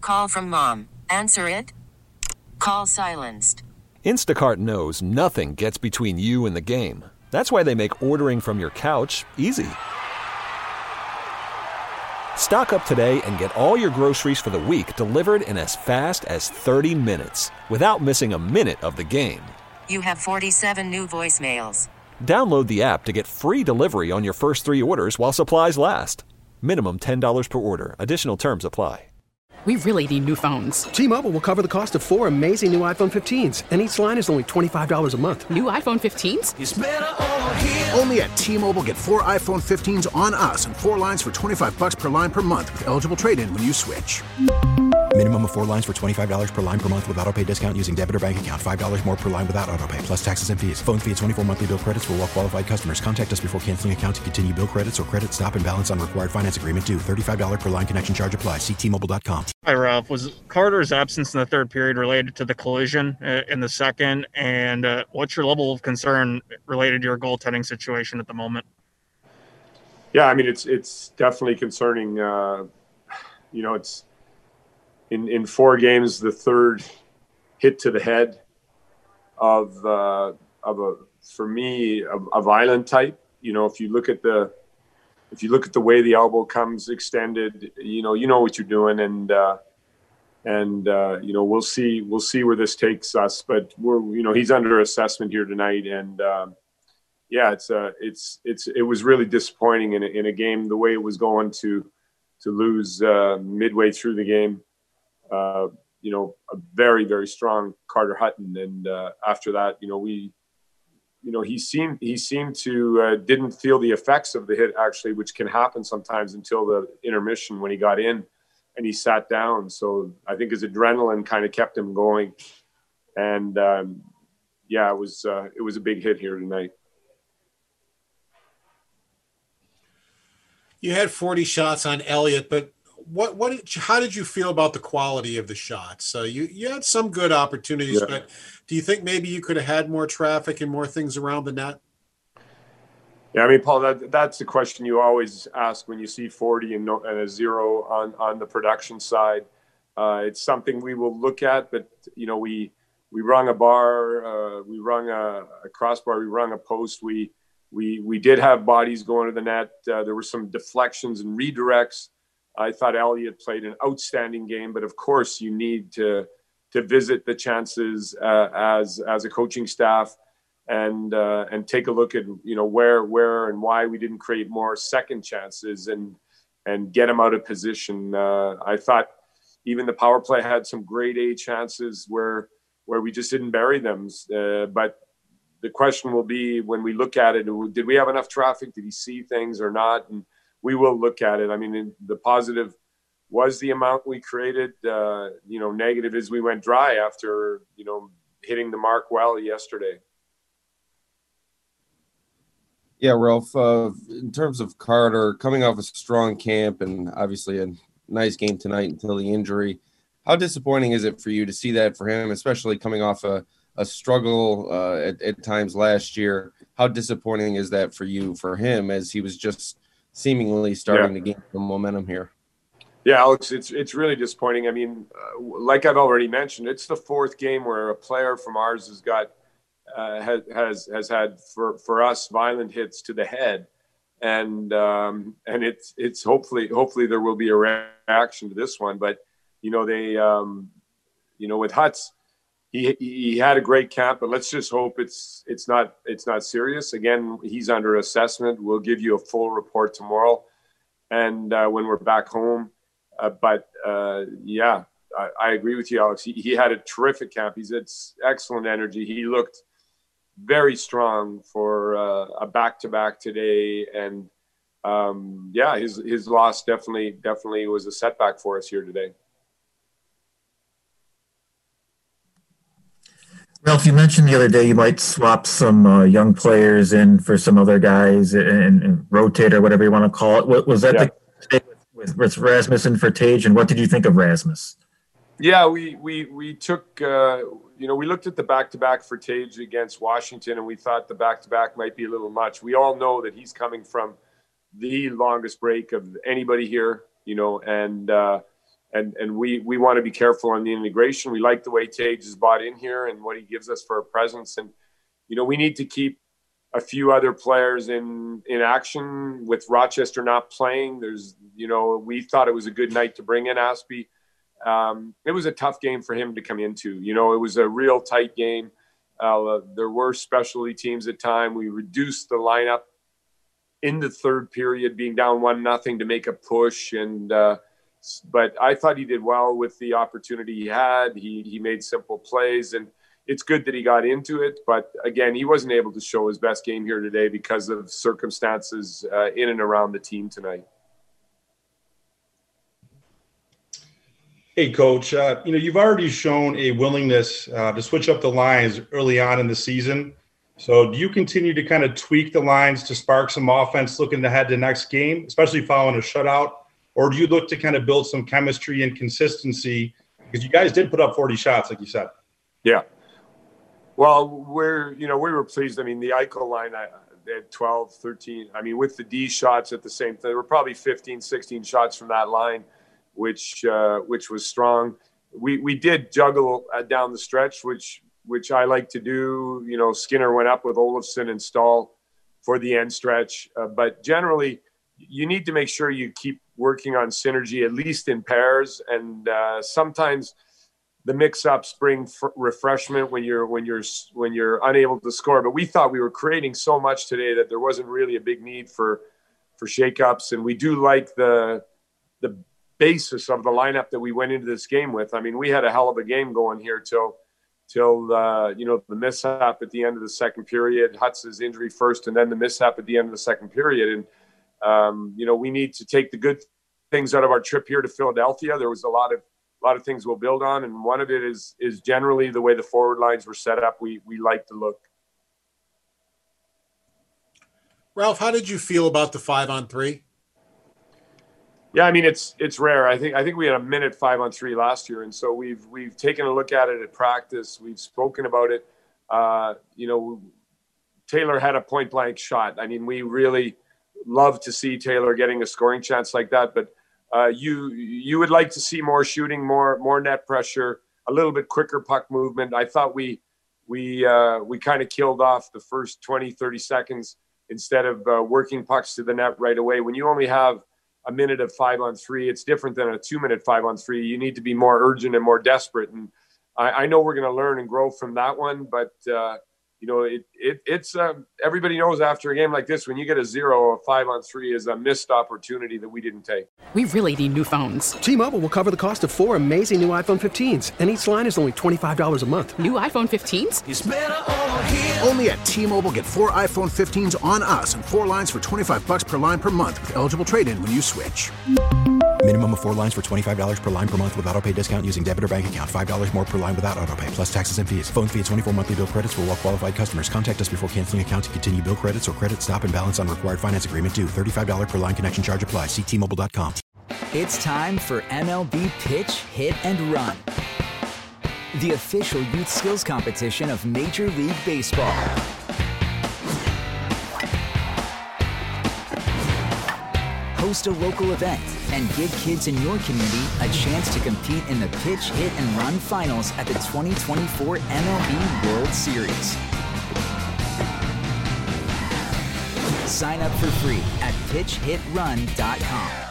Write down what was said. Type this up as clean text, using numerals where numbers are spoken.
Call from mom. Answer it. Call silenced. Instacart knows nothing gets between you and the game. That's why they make ordering from your couch easy. Stock up today and get all your groceries for the week delivered in as fast as 30 minutes without missing a minute of the game. You have 47 new voicemails. Download the app to get free delivery on your first 3 orders while supplies last. Minimum $10 per order. Additional terms apply. We really need new phones. T-Mobile will cover the cost of 4 amazing new iPhone 15s, and each line is only $25 a month. New iPhone 15s? It's better over here. Only at T-Mobile, get 4 iPhone 15s on us and 4 lines for $25 per line per month with eligible trade-in when you switch. Minimum of 4 lines for $25 per line per month with autopay discount using debit or bank account. $5 more per line without autopay, plus taxes and fees. Phone fee at 24 monthly bill credits for well-qualified customers. Contact us before canceling account to continue bill credits or credit stop and balance on required finance agreement due. $35 per line connection charge applies. See T-Mobile.com. Hi, Ralph. Was Carter's absence in the third period related to the collision in the second? And what's your level of concern related to your goaltending situation at the moment? Yeah, I mean, it's definitely concerning. It's in 4 games, the third hit to the head of a violent type. If you look at the way the elbow comes extended, you know what you're doing, and we'll see where this takes us. But he's under assessment here tonight, and it was really disappointing in a game the way it was going to lose midway through the game. A very, very strong Carter Hutton, and after that, he seemed to didn't feel the effects of the hit, actually, which can happen sometimes until the intermission when he got in and he sat down. So I think his adrenaline kind of kept him going, and it was a big hit here tonight. You had 40 shots on Elliott, but how did you feel about the quality of the shots? You had some good opportunities, but do you think maybe you could have had more traffic and more things around the net? Yeah, I mean, Paul, that's the question you always ask when you see 40 and a 0 on the production side. It's something we will look at, but we rung a bar, we rung a crossbar, we rung a post. We did have bodies going to the net. There were some deflections and redirects. I thought Elliott played an outstanding game, but of course you need to visit the chances as a coaching staff and take a look at where and why we didn't create more second chances and get them out of position. I thought even the power play had some grade A chances where we just didn't bury them. But the question will be when we look at it, did we have enough traffic? Did he see things or not? And we will look at it. I mean, the positive was the amount we created. Negative is we went dry after, hitting the mark well yesterday. Yeah, Ralph, in terms of Carter, coming off a strong camp and obviously a nice game tonight until the injury, how disappointing is it for you to see that for him, especially coming off a struggle at times last year? How disappointing is that for him as he was just seemingly starting to gain some momentum here? Yeah, Alex, it's really disappointing. I mean, like I've already mentioned, it's the 4th game where a player from ours has got has had for us violent hits to the head, and it's hopefully there will be a reaction to this one. But they with Hutz, he had a great camp, but let's just hope it's not serious. Again, he's under assessment. We'll give you a full report tomorrow, and when we're back home. I agree with you, Alex. He had a terrific camp. He's had excellent energy. He looked very strong for a back-to-back today, and his loss definitely was a setback for us here today. Ralph, you mentioned the other day you might swap some young players in for some other guys and rotate or whatever you want to call it. Was that the case with Rasmussen for Tage, and what did you think of Rasmus? Yeah, we took we looked at the back-to-back for Tage against Washington, and we thought the back-to-back might be a little much. We all know that he's coming from the longest break of anybody here, and and we want to be careful on the integration. We like the way Tage is bought in here and what he gives us for a presence. And, we need to keep a few other players in action with Rochester not playing. There's, we thought it was a good night to bring in Aspie. It was a tough game for him to come into. It was a real tight game. There were specialty teams at time. We reduced the lineup in the third period, being down 1-0 to make a push. And but I thought he did well with the opportunity he had. He made simple plays, and it's good that he got into it. But again, he wasn't able to show his best game here today because of circumstances in and around the team tonight. Hey, Coach, you've already shown a willingness to switch up the lines early on in the season. So do you continue to kind of tweak the lines to spark some offense looking ahead to the next game, especially following a shutout? Or do you look to kind of build some chemistry and consistency? Because you guys did put up 40 shots, like you said. Yeah. Well, we were pleased. I mean, the Eichel line, they had 12, 13. I mean, with the D shots at the same time, there were probably 15, 16 shots from that line, which was strong. We did juggle down the stretch, which I like to do. Skinner went up with Olofsson and Stahl for the end stretch. But generally, you need to make sure you keep working on synergy, at least in pairs. And sometimes the mix-ups bring refreshment when you're unable to score. But we thought we were creating so much today that there wasn't really a big need for shakeups. And we do like the basis of the lineup that we went into this game with. I mean, we had a hell of a game going here till the mishap at the end of the second period, Hutz's injury first, and then the mishap at the end of the second period. And we need to take the good things out of our trip here to Philadelphia. There was a lot of things we'll build on, and one of it is generally the way the forward lines were set up. We like to look. Ralph, how did you feel about the 5-on-3? Yeah, I mean, it's rare. I think we had a minute 5-on-3 last year, and so we've taken a look at it at practice. We've spoken about it. Taylor had a point blank shot. I mean, we really love to see Taylor getting a scoring chance like that, but you would like to see more shooting, more net pressure, a little bit quicker puck movement. I thought we kind of killed off the first 20, 30 seconds instead of working pucks to the net right away. When you only have a minute of 5-on-3, it's different than a 2-minute 5-on-3. You need to be more urgent and more desperate. And I know we're going to learn and grow from that one, but it's everybody knows after a game like this, when you get a 0, a 5-on-3 is a missed opportunity that we didn't take. We really need new phones. T-Mobile will cover the cost of 4 amazing new iPhone 15s, and each line is only $25 a month. New iPhone 15s? It's better over here. Only at T-Mobile, get 4 iPhone 15s on us and 4 lines for $25 per line per month with eligible trade-in when you switch. Minimum of 4 lines for $25 per line per month with autopay discount using debit or bank account. $5 more per line without autopay, plus taxes and fees. Phone fee at 24 monthly bill credits for well-qualified customers. Contact us before canceling account to continue bill credits or credit stop and balance on required finance agreement due. $35 per line connection charge applies. See T-Mobile.com. It's time for MLB Pitch, Hit, and Run, the official youth skills competition of Major League Baseball. Host a local event and give kids in your community a chance to compete in the Pitch, Hit, and Run finals at the 2024 MLB World Series. Sign up for free at pitchhitrun.com.